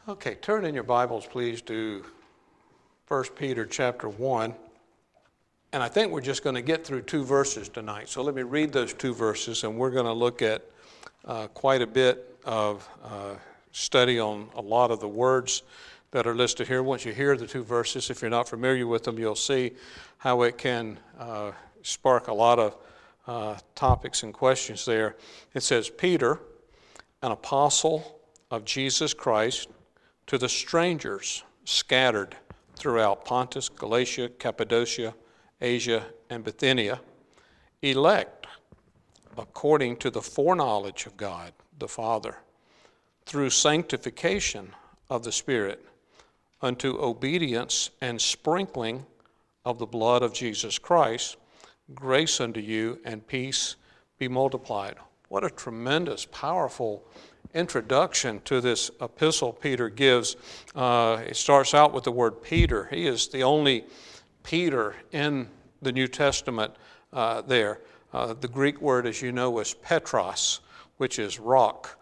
Okay, turn in your Bibles, please, to 1 Peter chapter 1. And I think we're just going to get through two verses tonight. So let me read those two verses, and we're going to look at quite a bit of study on a lot of the words that are listed here. Once you hear the two verses, if you're not familiar with them, you'll see how it can spark a lot of topics and questions there. It says, Peter, an apostle of Jesus Christ, to the strangers scattered throughout Pontus, Galatia, Cappadocia, Asia, and Bithynia, elect according to the foreknowledge of God the Father, through sanctification of the Spirit, unto obedience and sprinkling of the blood of Jesus Christ, grace unto you and peace be multiplied. What a tremendous, powerful introduction to this epistle Peter gives. It starts out with the word Peter. He is the only Peter in the New Testament there. The Greek word, as you know, is Petros, which is rock.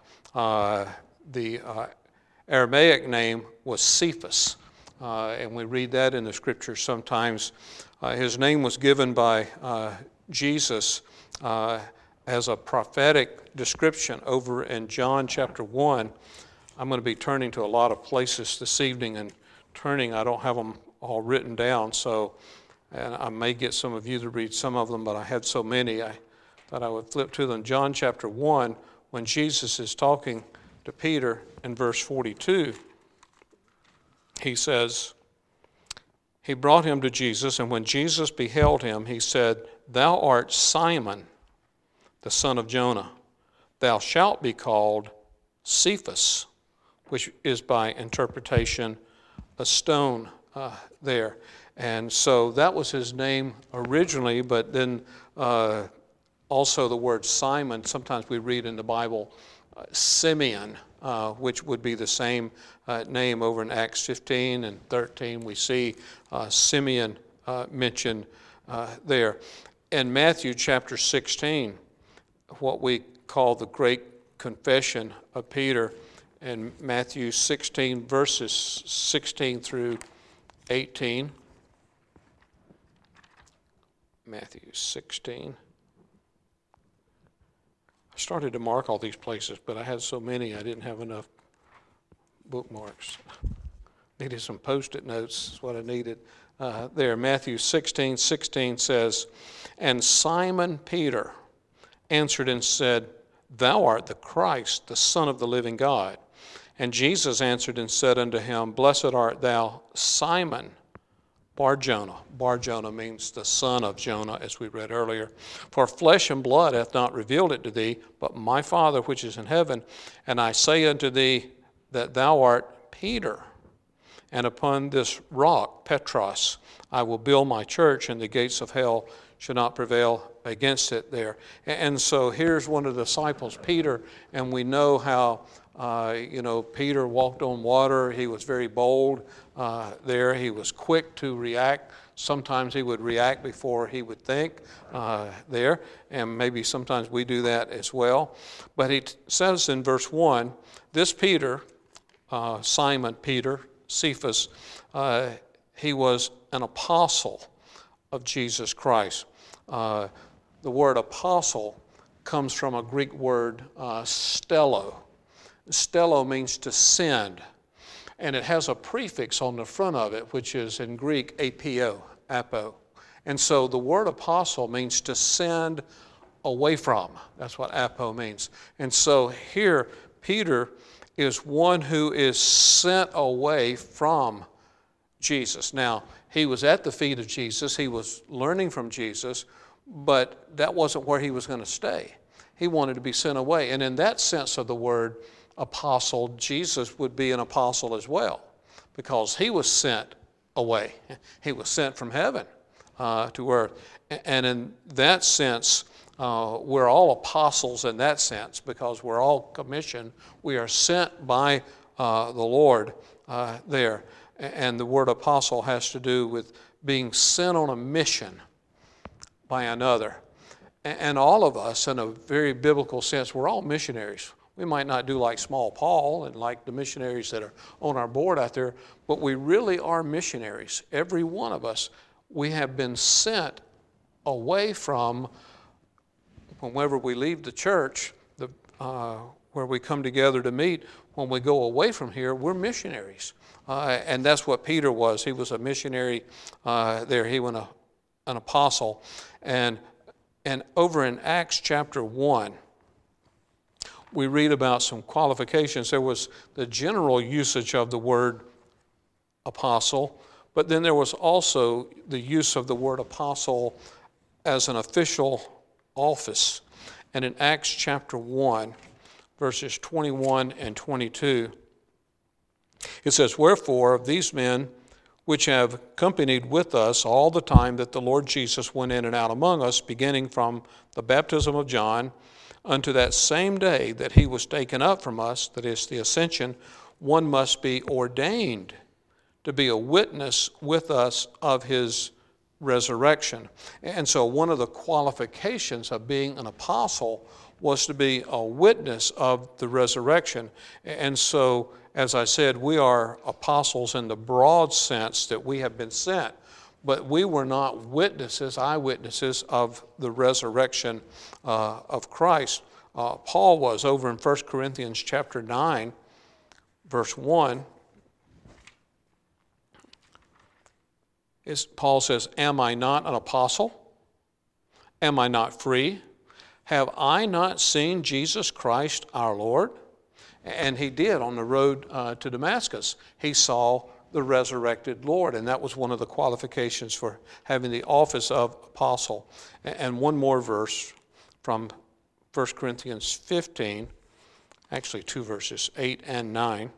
The Aramaic name was Cephas, and we read that in the Scriptures sometimes. His name was given by Jesus as a prophetic description over in John chapter 1. I'm going to be turning to a lot of places this evening and I don't have them all written down, and I may get some of you to read some of them, but I had so many I thought I would flip to them. John chapter 1, when Jesus is talking to Peter in verse 42, he says, he brought him to Jesus, and when Jesus beheld him, he said, Thou art Simon, the son of Jonah. Thou shalt be called Cephas, which is by interpretation a stone there. And so that was his name originally, but then also the word Simon, sometimes we read in the Bible Simeon, which would be the same name over in Acts 15 and 13. We see Simeon mentioned there. In Matthew chapter 16, what we call the Great Confession of Peter, in Matthew 16, verses 16 through 18. Matthew 16. I started to mark all these places, but I had so many I didn't have enough bookmarks. Needed some Post-it notes, is what I needed there. Matthew 16:16 says, And Simon Peter answered and said, Thou art the Christ, the Son of the living God. And Jesus answered and said unto him, Blessed art thou, Simon Bar-Jonah. Bar-Jonah means the son of Jonah, as we read earlier. For flesh and blood hath not revealed it to thee, but my Father which is in heaven. And I say unto thee that thou art Peter, and upon this rock, Petros, I will build my church, and the gates of hell shall not prevail against it there. And so here's one of the disciples, Peter, and we know how Peter walked on water. He was very bold there. He was quick to react. Sometimes he would react before he would think there, and maybe sometimes we do that as well. But he says in verse 1, this Peter, Simon Peter, Cephas, he was an apostle of Jesus Christ. The word apostle comes from a Greek word, stello. Stello means to send, and it has a prefix on the front of it, which is in Greek apo. And so the word apostle means to send away from. That's what apo means. And so here, Peter is one who is sent away from Jesus. Now, he was at the feet of Jesus. He was learning from Jesus, but that wasn't where he was going to stay. He wanted to be sent away. And in that sense of the word apostle, Jesus would be an apostle as well, because he was sent away. He was sent from heaven to earth. And in that sense, we're all apostles in that sense, because we're all commissioned. We are sent by the Lord there. And the word apostle has to do with being sent on a mission by another. And all of us, in a very biblical sense, we're all missionaries. We might not do like small Paul and like the missionaries that are on our board out there, but we really are missionaries. Every one of us, we have been sent away from, whenever we leave the church, where we come together to meet, when we go away from here, we're missionaries. And that's what Peter was. He was a missionary there. He was an apostle. And over in Acts chapter 1, we read about some qualifications. There was the general usage of the word apostle, but then there was also the use of the word apostle as an official office. And in Acts chapter 1, verses 21 and 22, it says, "Wherefore these men which have companied with us all the time that the Lord Jesus went in and out among us, beginning from the baptism of John, unto that same day that he was taken up from us," that is the ascension, "one must be ordained to be a witness with us of his resurrection." And so one of the qualifications of being an apostle was to be a witness of the resurrection. And so, as I said, we are apostles in the broad sense that we have been sent, but we were not witnesses, eyewitnesses of the resurrection of Christ. Paul was over in 1 Corinthians chapter 9, verse 1. Paul says, "Am I not an apostle? Am I not free? Have I not seen Jesus Christ our Lord?" And he did on the road to Damascus. He saw the resurrected Lord, and that was one of the qualifications for having the office of apostle. And one more verse from 1 Corinthians 15, actually 2 verses, 8 and 9.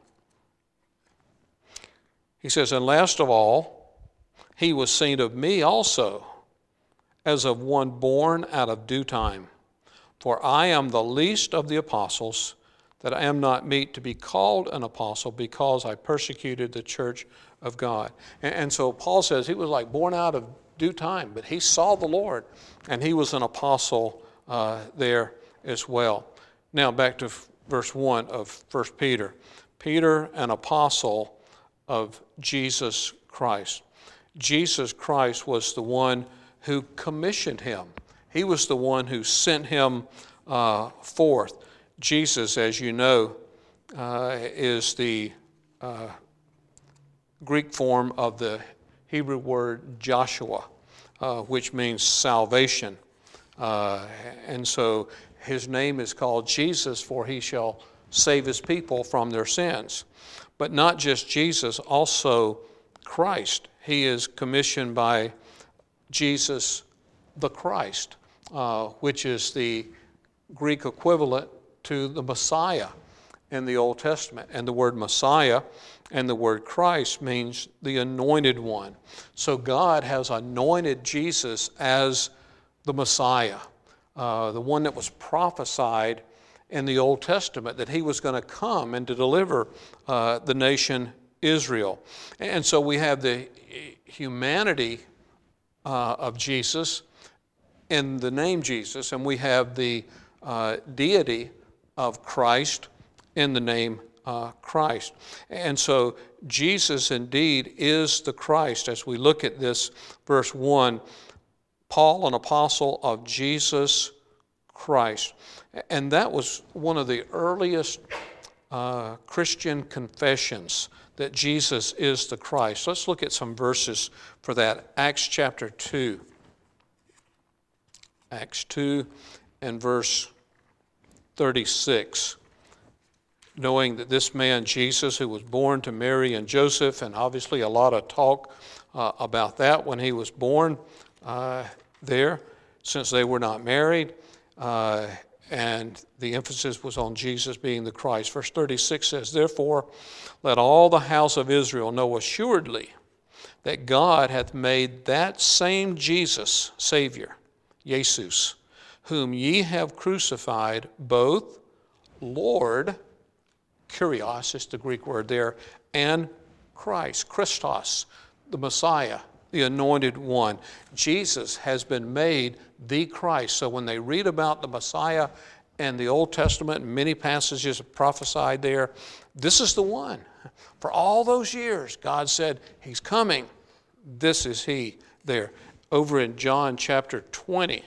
He says, "And last of all, he was seen of me also, as of one born out of due time. For I am the least of the apostles, that I am not meet to be called an apostle, because I persecuted the church of God." And so Paul says he was like born out of due time, but he saw the Lord, and he was an apostle there as well. Now back to verse 1 of 1 Peter. Peter, an apostle of Jesus Christ. Jesus Christ was the one who commissioned him. He was the one who sent him forth. Jesus, as you know, is the Greek form of the Hebrew word Joshua, which means salvation. And so his name is called Jesus, for he shall save his people from their sins. But not just Jesus, also Christ. He is commissioned by Jesus the Christ, which is the Greek equivalent to the Messiah in the Old Testament. And the word Messiah and the word Christ means the anointed one. So God has anointed Jesus as the Messiah, the one that was prophesied in the Old Testament, that he was going to come and to deliver the nation Israel. And so we have the humanity of Jesus in the name Jesus, and we have the deity of Christ in the name Christ. And so Jesus indeed is the Christ. As we look at this, verse 1, Paul, an apostle of Jesus Christ. And that was one of the earliest Christian confessions, that Jesus is the Christ. Let's look at some verses for that. Acts chapter 2. Acts 2 and verse 36. Knowing that this man Jesus, who was born to Mary and Joseph, and obviously a lot of talk about that when he was born there, since they were not married, and the emphasis was on Jesus being the Christ. Verse 36 says, "Therefore let all the house of Israel know assuredly that God hath made that same Jesus, Savior, Jesus, whom ye have crucified, both Lord," Kyrios is the Greek word there, "and Christ," Christos, the Messiah, the anointed one. Jesus has been made the Christ. So when they read about the Messiah and the Old Testament, many passages are prophesied there. This is the one. For all those years, God said, he's coming. This is he there. Over in John chapter 20,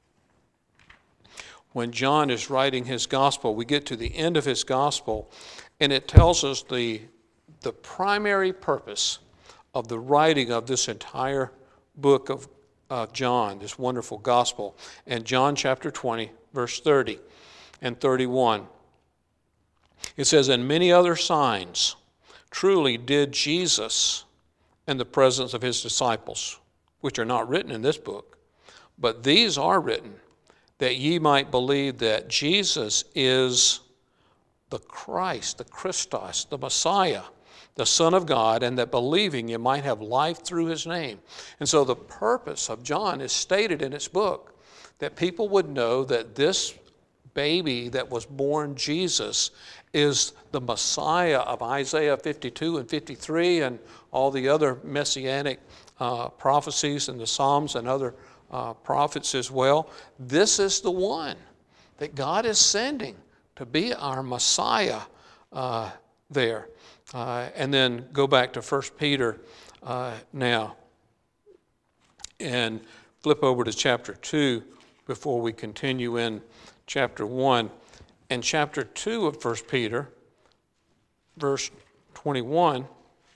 when John is writing his gospel, we get to the end of his gospel, and it tells us the primary purpose of the writing of this entire book of John, this wonderful gospel. And John chapter 20, verse 30 and 31. It says, and many other signs truly did Jesus in the presence of his disciples, which are not written in this book, but these are written, that ye might believe that Jesus is the Christ, the Christos, the Messiah, the Son of God, and that believing you might have life through his name. And so the purpose of John is stated in its book, that people would know that this baby that was born, Jesus, is the Messiah of Isaiah 52 and 53 and all the other messianic prophecies in the Psalms and other prophets as well. This is the one that God is sending to be our Messiah there. And then go back to 1 Peter now and flip over to chapter 2 before we continue in chapter 1. In chapter 2 of 1 Peter, verse 21,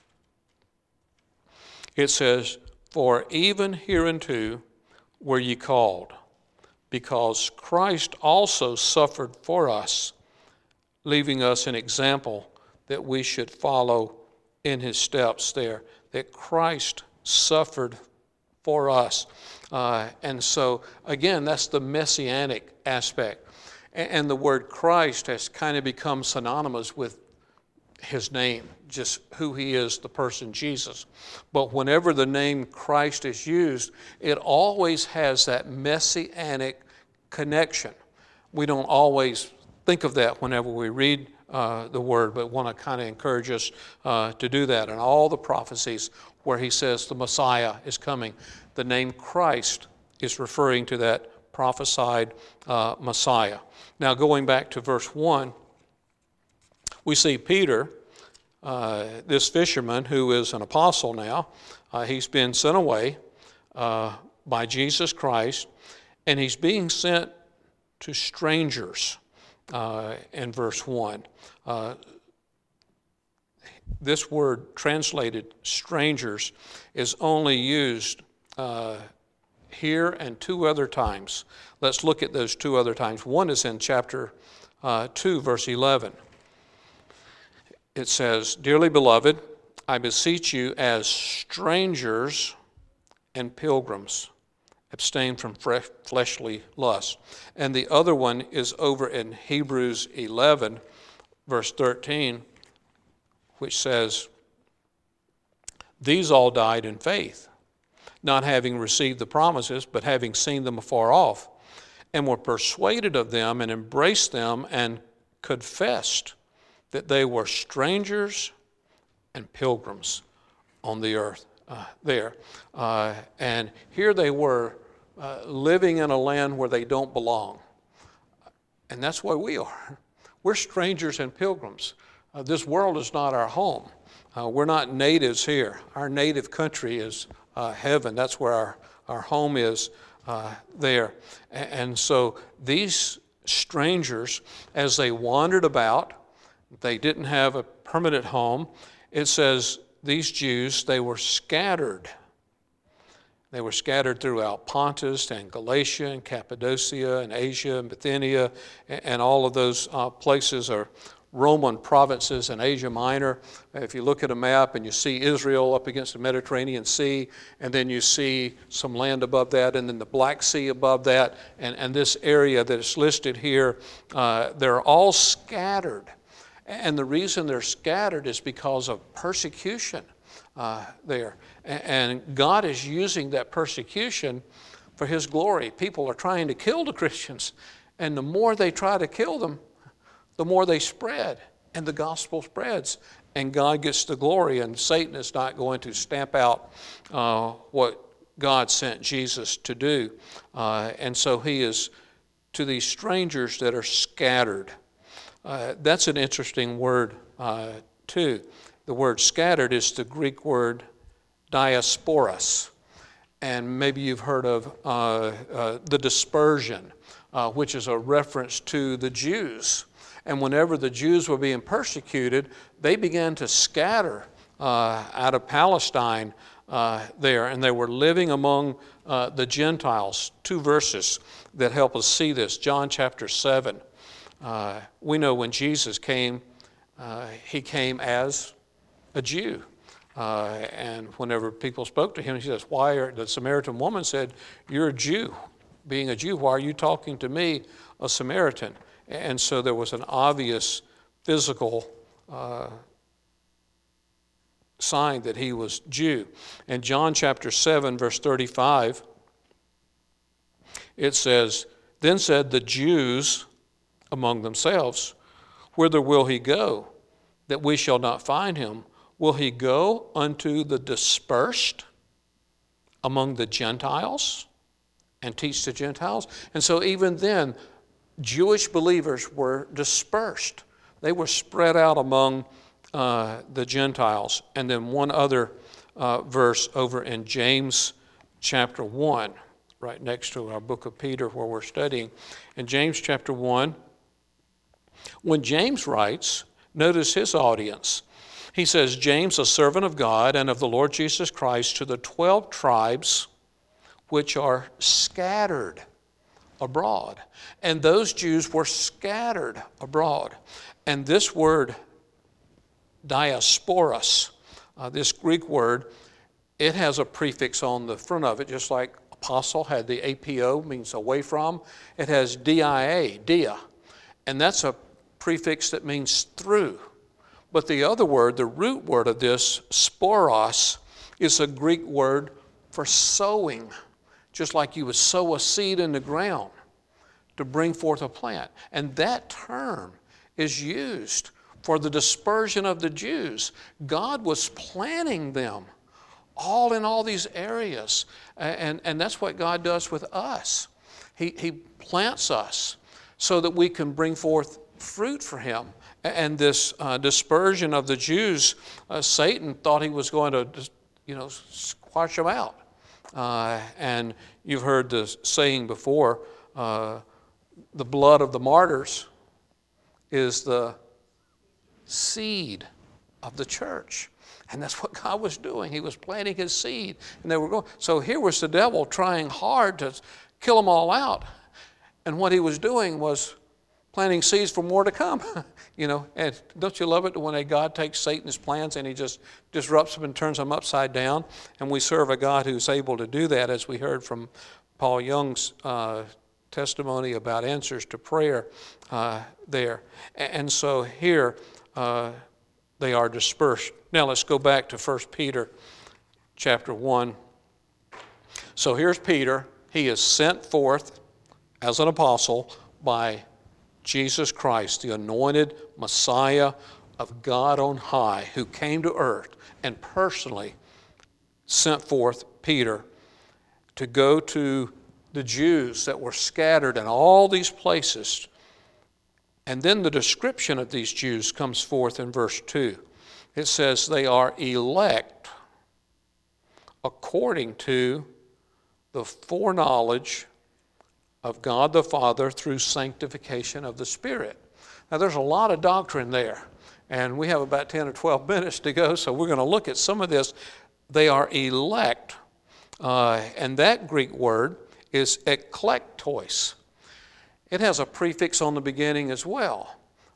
it says, for even hereunto were ye called, because Christ also suffered for us, leaving us an example that we should follow in his steps there, that Christ suffered for us. And so, again, that's the messianic aspect. And the word Christ has kind of become synonymous with his name, just who he is, the person Jesus. But whenever the name Christ is used, it always has that messianic connection. We don't always think of that whenever we read the word, but want to kind of encourage us to do that. And all the prophecies where he says the Messiah is coming, the name Christ is referring to that prophesied Messiah. Now going back to verse 1, we see Peter, this fisherman who is an apostle now, he's been sent away by Jesus Christ, and he's being sent to strangers in verse 1. This word translated strangers is only used here and two other times. Let's look at those two other times. One is in chapter 2, verse 11. It says, dearly beloved, I beseech you as strangers and pilgrims, abstain from fleshly lusts. And the other one is over in Hebrews 11, verse 13, which says, these all died in faith, not having received the promises, but having seen them afar off, and were persuaded of them and embraced them and confessed that they were strangers and pilgrims on the earth there. And here they were living in a land where they don't belong. And that's why we are. We're strangers and pilgrims. This world is not our home. We're not natives here. Our native country is heaven. That's where our home is there. And so these strangers, as they wandered about, they didn't have a permanent home. It says these Jews, they were scattered. They were scattered throughout Pontus and Galatia and Cappadocia and Asia and Bithynia, and all of those places are Roman provinces in Asia Minor. If you look at a map and you see Israel up against the Mediterranean Sea, and then you see some land above that, and then the Black Sea above that, and this area that is listed here, they're all scattered. And the reason they're scattered is because of persecution there. And God is using that persecution for his glory. People are trying to kill the Christians, and the more they try to kill them, the more they spread, and the gospel spreads, and God gets the glory, and Satan is not going to stamp out what God sent Jesus to do. And so he is to these strangers that are scattered. That's an interesting word too. The word scattered is the Greek word diasporos. And maybe you've heard of the dispersion, which is a reference to the Jews. And whenever the Jews were being persecuted, they began to scatter out of Palestine there, and they were living among the Gentiles. 2 verses that help us see this. John chapter 7. We know when Jesus came, he came as a Jew. And whenever people spoke to him, he says, the Samaritan woman said, "You're a Jew. Being a Jew, why are you talking to me, a Samaritan?" And so there was an obvious physical sign that he was Jew. In John chapter 7, verse 35, it says, "Then said the Jews among themselves, Whither will he go, that we shall not find him? Will he go unto the dispersed among the Gentiles and teach the Gentiles?" And so even then, Jewish believers were dispersed. They were spread out among the Gentiles. And then one other verse over in James chapter 1, right next to our book of Peter where we're studying. In James chapter 1, when James writes, notice his audience. He says, "James, a servant of God and of the Lord Jesus Christ, to the 12 tribes which are scattered abroad." And those Jews were scattered abroad. And this word, diasporos, this Greek word, it has a prefix on the front of it, just like apostle had the APO, means away from. It has DIA, dia, and that's a prefix that means through. But the other word, the root word of this, sporos, is a Greek word for sowing, just like you would sow a seed in the ground to bring forth a plant. And that term is used for the dispersion of the Jews. God was planting them all in all these areas. And that's what God does with us. He plants us so that we can bring forth fruit for him. And this dispersion of the Jews, Satan thought he was going to, squash them out. And you've heard the saying before, the blood of the martyrs is the seed of the church. And that's what God was doing. He was planting his seed. And they were going. So here was the devil trying hard to kill them all out. And what he was doing was planting seeds for more to come. And don't you love it when God takes Satan's plans and he just disrupts them and turns them upside down? And we serve a God who's able to do that, as we heard from Paul Young's testimony about answers to prayer there. And so here they are dispersed. Now let's go back to 1 Peter chapter 1. So here's Peter. He is sent forth as an apostle by Jesus Christ, the anointed Messiah of God on high, who came to earth and personally sent forth Peter to go to the Jews that were scattered in all these places. And then the description of these Jews comes forth in verse 2. It says they are elect according to the foreknowledge of God the Father through sanctification of the Spirit. Now there's a lot of doctrine there, and we have about 10 or 12 minutes to go, so we're going to look at some of this. They are elect, and that Greek word is eklektos. It has a prefix on the beginning as well.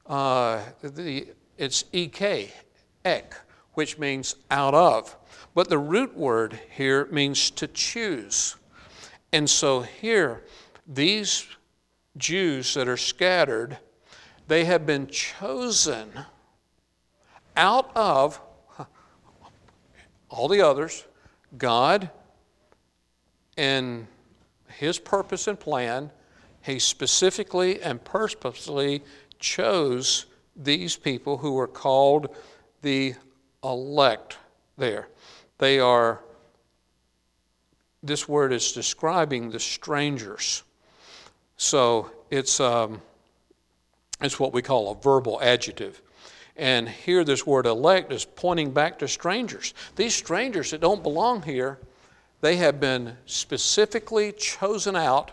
It's ek, which means out of. But the root word here means to choose. And so here, these Jews that are scattered, they have been chosen out of all the others. God, in his purpose and plan, he specifically and purposely chose these people who were called the elect there. They are, this word is describing the strangers. So it's what we call a verbal adjective. And here this word elect is pointing back to strangers. These strangers that don't belong here, they have been specifically chosen out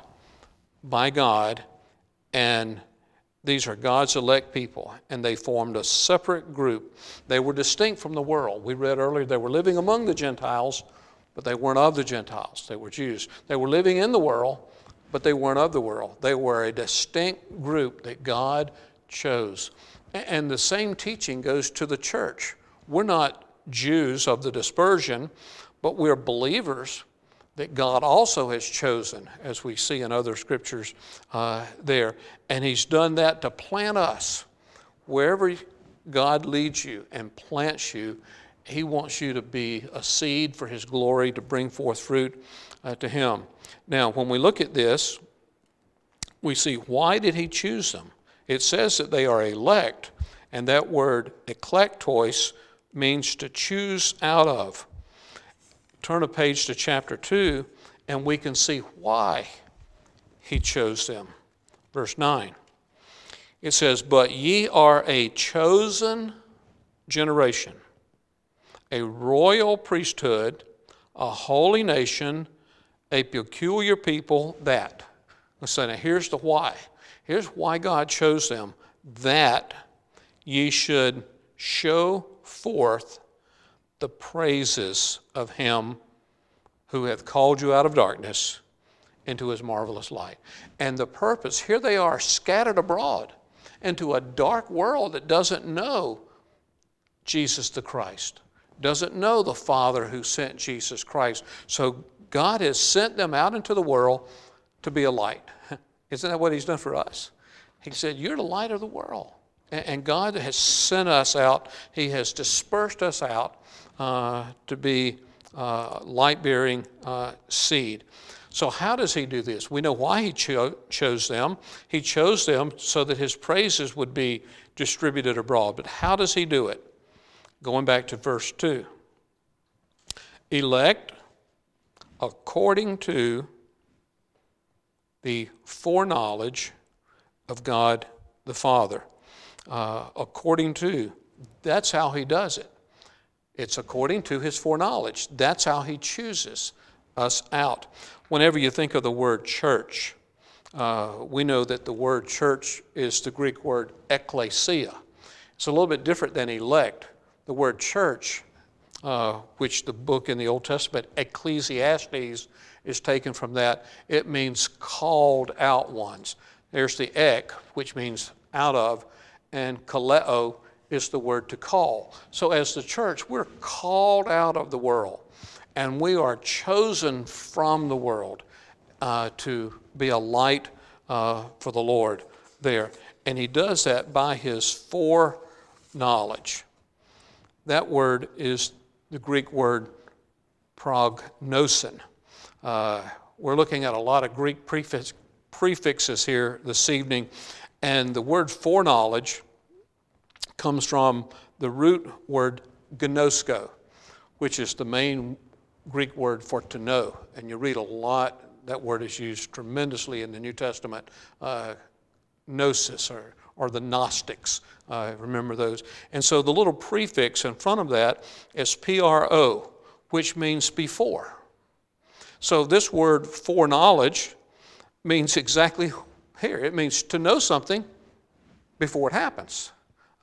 by God, and these are God's elect people, and they formed a separate group. They were distinct from the world. We read earlier they were living among the Gentiles, but they weren't of the Gentiles. They were Jews. They were living in the world, but they weren't of the world. They were a distinct group that God chose. And the same teaching goes to the church. We're not Jews of the dispersion, but we're believers that God also has chosen, as we see in other scriptures there. And he's done that to plant us. Wherever God leads you and plants you, he wants you to be a seed for his glory, to bring forth fruit to him. Now, when we look at this, we see, why did he choose them? It says that they are elect, and that word eklektois means to choose out of. Turn a page to chapter 2, and we can see why he chose them. Verse 9. It says, "But ye are a chosen generation, a royal priesthood, a holy nation, a peculiar people that." So now here's the why. Here's why God chose them. That ye should show forth the praises of him who hath called you out of darkness into his marvelous light. And the purpose, here they are scattered abroad into a dark world that doesn't know Jesus the Christ, doesn't know the Father who sent Jesus Christ. So God has sent them out into the world to be a light. Isn't that what he's done for us? He said, you're the light of the world. And God has sent us out. He has dispersed us out to be light-bearing seed. So how does he do this? We know why he chose them. He chose them so that his praises would be distributed abroad. But how does he do it? Going back to verse 2. Elect according to the foreknowledge of God the Father. According to, that's how he does it. It's according to his foreknowledge. That's how he chooses us out. Whenever you think of the word church, we know that the word church is the Greek word ekklesia. It's a little bit different than elect. The word church, which the book in the Old Testament, Ecclesiastes, is taken from that. It means called out ones. There's the ek, which means out of, and kaleo is the word to call. So as the church, we're called out of the world, and we are chosen from the world to be a light for the Lord there. And he does that by his foreknowledge. That word is the Greek word prognosin. We're looking at a lot of Greek prefixes here this evening, and the word foreknowledge comes from the root word gnosko, which is the main Greek word for to know. And you read a lot, that word is used tremendously in the New Testament, gnosis or the Gnostics, remember those. And so the little prefix in front of that is pro, which means before. So this word foreknowledge means exactly here. It means to know something before it happens.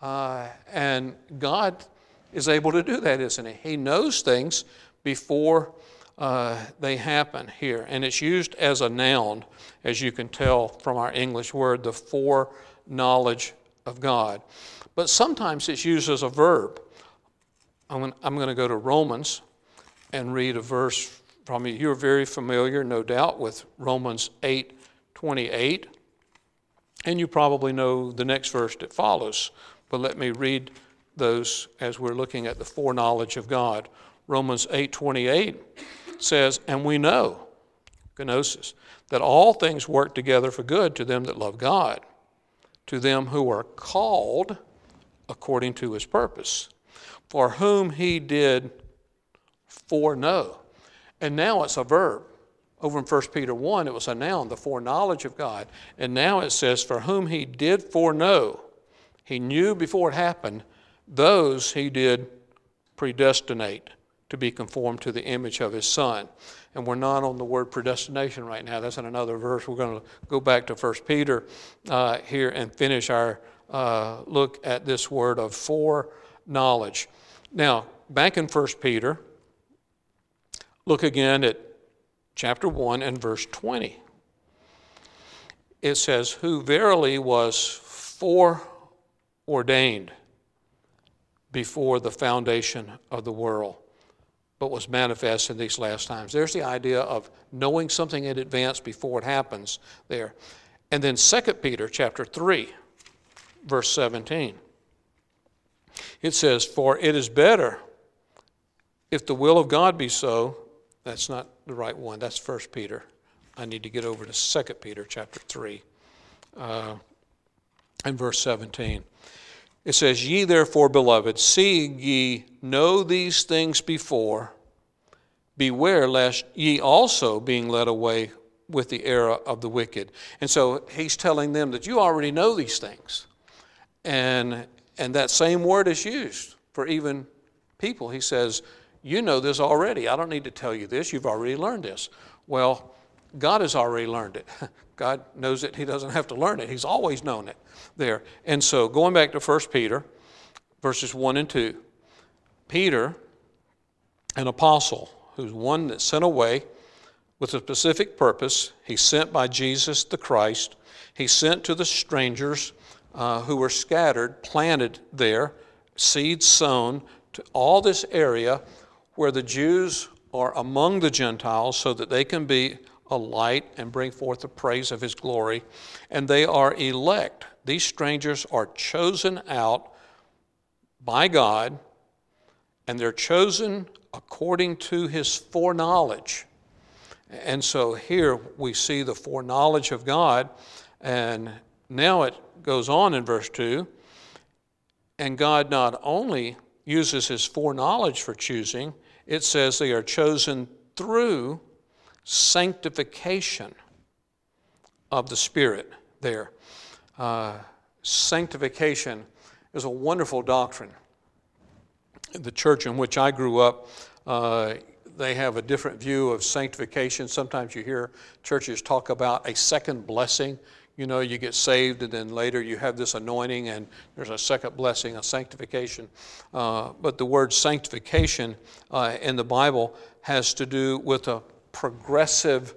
And God is able to do that, isn't he? He knows things before they happen here. And it's used as a noun, as you can tell from our English word, the foreknowledge of God. But sometimes it's used as a verb. I'm going to go to Romans and read a verse from you. You're very familiar, no doubt, with Romans 8:28. And you probably know the next verse that follows. But let me read those as we're looking at the foreknowledge of God. Romans 8:28 says, "And we know," gnosis, "that all things work together for good to them that love God, to them who are called according to his purpose, for whom he did foreknow." And now it's a verb. Over in 1 Peter 1, it was a noun, the foreknowledge of God. And now it says, for whom he did foreknow, he knew before it happened, those he did predestinate to be conformed to the image of his Son. And we're not on the word predestination right now. That's in another verse. We're going to go back to 1 Peter here and finish our look at this word of foreknowledge. Now, back in 1 Peter, look again at chapter 1 and verse 20. It says, who verily was foreordained before the foundation of the world, but was manifest in these last times. There's the idea of knowing something in advance before it happens there. And then 2 Peter chapter 3, verse 17. It says, for it is better if the will of God be so. That's not the right one. That's 1 Peter. I need to get over to 2 Peter chapter 3 and verse 17. It says, ye therefore, beloved, seeing ye know these things before, beware lest ye also, being led away with the error of the wicked. And so he's telling them that you already know these things. And that same word is used for even people. He says, you know this already. I don't need to tell you this. You've already learned this. Well, God has already learned it. God knows it. He doesn't have to learn it. He's always known it there. And so going back to 1 Peter, verses 1 and 2, Peter, an apostle, who's one that's sent away with a specific purpose. He's sent by Jesus the Christ. He's sent to the strangers who were scattered, planted there, seeds sown to all this area where the Jews are among the Gentiles so that they can be a light and bring forth the praise of his glory. And they are elect. These strangers are chosen out by God, and they're chosen according to his foreknowledge. And so here we see the foreknowledge of God, and now it goes on in verse 2, and God not only uses his foreknowledge for choosing, it says they are chosen through sanctification of the Spirit there. Sanctification is a wonderful doctrine. The church in which I grew up, they have a different view of sanctification. Sometimes you hear churches talk about a second blessing. You know, you get saved and then later you have this anointing and there's a second blessing, a sanctification. But the word sanctification in the Bible has to do with a progressive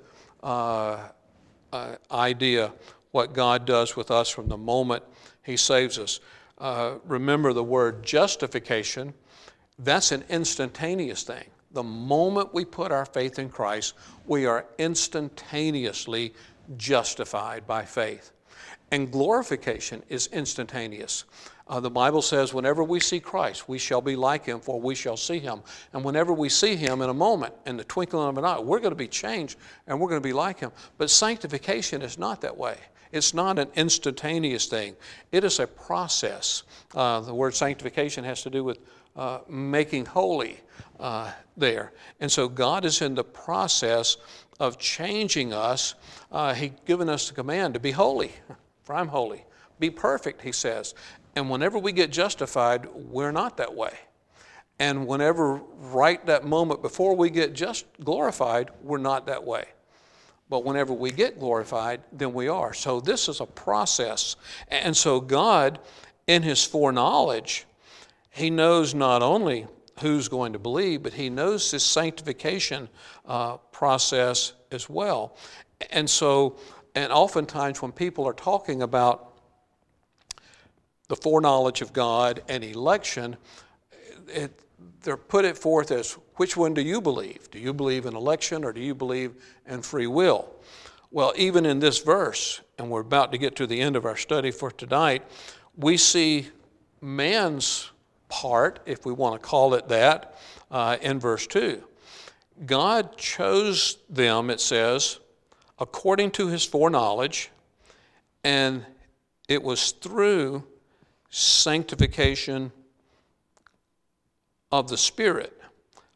idea, what God does with us from the moment he saves us. Remember the word justification, that's an instantaneous thing. The moment we put our faith in Christ, we are instantaneously justified by faith. And glorification is instantaneous. The Bible says whenever we see Christ, we shall be like him, for we shall see him. And whenever we see him in a moment, in the twinkling of an eye, we're going to be changed and we're going to be like him. But sanctification is not that way. It's not an instantaneous thing. It is a process. The word sanctification has to do with making holy there. And so God is in the process of changing us. He's given us the command to be holy, for I'm holy. Be perfect, he says. And whenever we get justified, we're not that way. And whenever right that moment before we get just glorified, we're not that way. But whenever we get glorified, then we are. So this is a process. And so God, in his foreknowledge, he knows not only who's going to believe, but he knows this sanctification process as well. And so, and oftentimes when people are talking about the foreknowledge of God and election, they're put it forth as, which one do you believe? Do you believe in election or do you believe in free will? Well, even in this verse, and we're about to get to the end of our study for tonight, we see man's part, if we want to call it that, in verse 2. God chose them, it says, according to his foreknowledge, and it was through sanctification of the Spirit.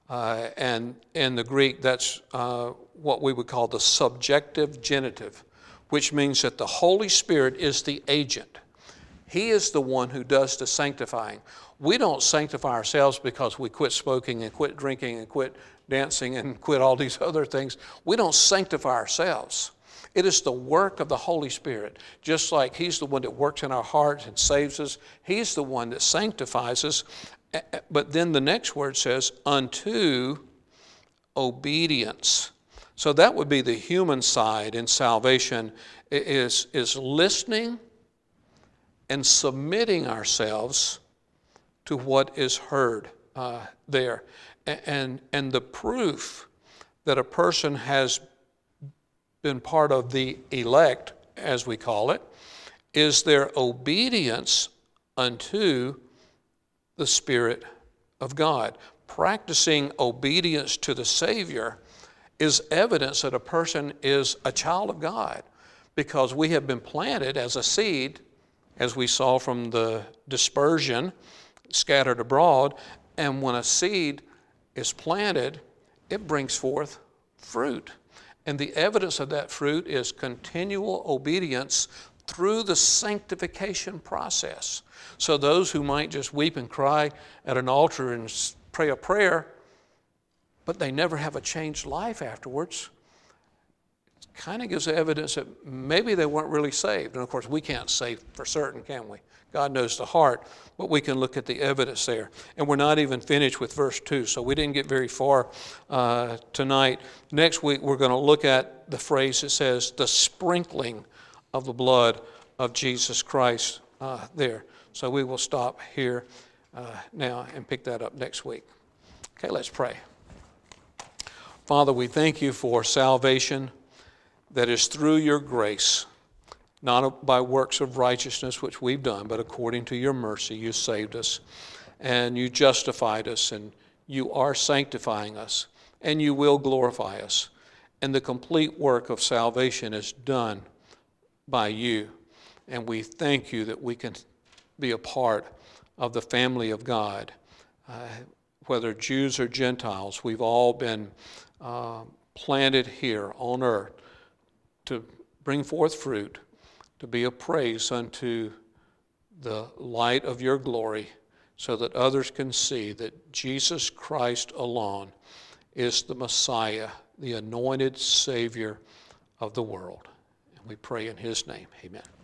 And in the Greek, that's what we would call the subjective genitive, which means that the Holy Spirit is the agent. He is the one who does the sanctifying. We don't sanctify ourselves because we quit smoking and quit drinking and quit dancing and quit all these other things. We don't sanctify ourselves. It is the work of the Holy Spirit. Just like He's the one that works in our hearts and saves us, He's the one that sanctifies us. But then the next word says, unto obedience. So that would be the human side in salvation, is listening and submitting ourselves to what is heard there. And the proof that a person has been part of the elect, as we call it, is their obedience unto the Spirit of God. Practicing obedience to the Savior is evidence that a person is a child of God, because we have been planted as a seed, as we saw from the dispersion scattered abroad. And when a seed is planted, it brings forth fruit. And the evidence of that fruit is continual obedience through the sanctification process. So those who might just weep and cry at an altar and pray a prayer, but they never have a changed life afterwards, kind of gives evidence that maybe they weren't really saved. And of course, we can't say for certain, can we? God knows the heart, but we can look at the evidence there. And we're not even finished with verse 2, so we didn't get very far tonight. Next week, we're going to look at the phrase that says, the sprinkling of the blood of Jesus Christ there. So we will stop here now and pick that up next week. Okay, let's pray. Father, we thank you for salvation that is through your grace, not by works of righteousness which we've done, but according to your mercy you saved us, and you justified us, and you are sanctifying us, and you will glorify us. And the complete work of salvation is done by you. And we thank you that we can be a part of the family of God. Whether Jews or Gentiles, we've all been planted here on earth to bring forth fruit, to be a praise unto the light of your glory, so that others can see that Jesus Christ alone is the Messiah, the anointed Savior of the world. And we pray in his name. Amen.